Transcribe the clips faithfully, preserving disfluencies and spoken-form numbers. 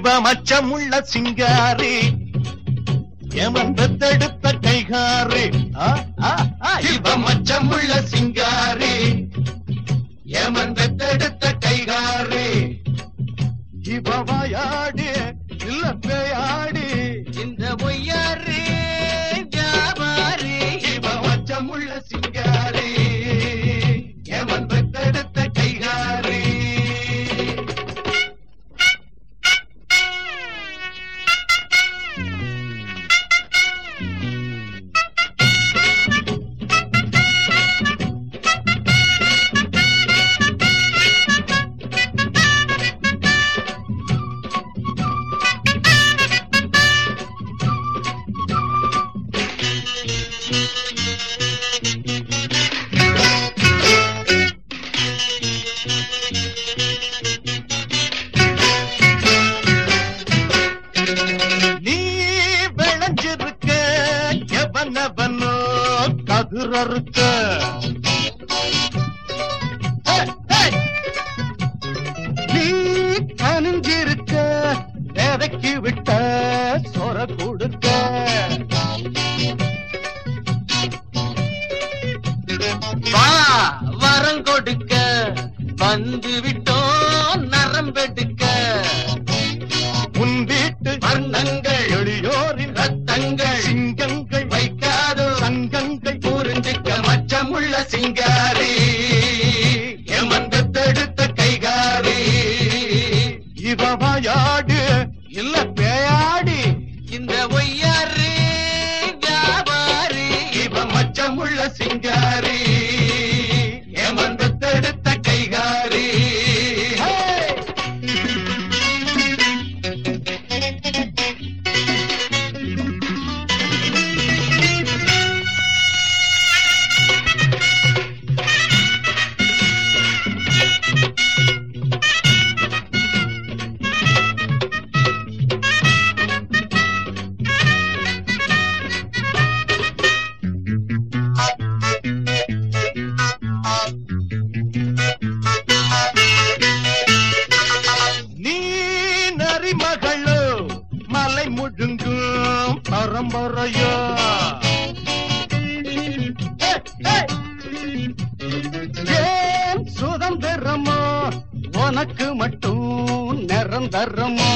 இவ மச்சமுள்ள சிங்காரி எமன் பெத்தெடுத்த கைகாரி இவ மச்சமுள்ள சிங்காரி எமன் பெத்தெடுத்த கைகாரி இவ வாயாடி இல்ல பேயாடி இந்த பொய்யாரி ஜாபாரி இவ மச்சமுள்ள சிங்காரி எமன் பெத்தெடுத்த கைகாரி கதிரறுக்க நீ கனிஞ்சிருக்க வேதைக்கு விட்ட சொர கொடுக்க வா வரம் கொடுக்க வந்து விட்டோம் நரம்பெடுக்க உன் வீட்டு வர்ணங்கள் எளியோரின் ரத்தங்கள் சிங்கங்கள் வைக்காத சங்கங்கள் புரிஞ்சுக்க மச்சமுள்ள சிங்காரி எமன் பெத்தெடுத்த கைகாரி இவ வாயாடு இல்ல பேயாடி இந்த ஒய்யாரி ஜாபாரி இவ மச்சமுள்ள சிங்காரி எமன் பெத்தெடுத்த கைகாரி மகளோ மலை முழுங்கும் பரம்பரையோ ஏன் சுதந்திரமோ உனக்கு மட்டும் நிரந்தரமோ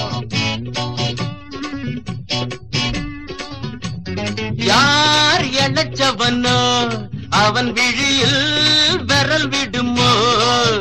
யார் இழைச்சவனோ அவன் விழியில் விரல் விடுமோ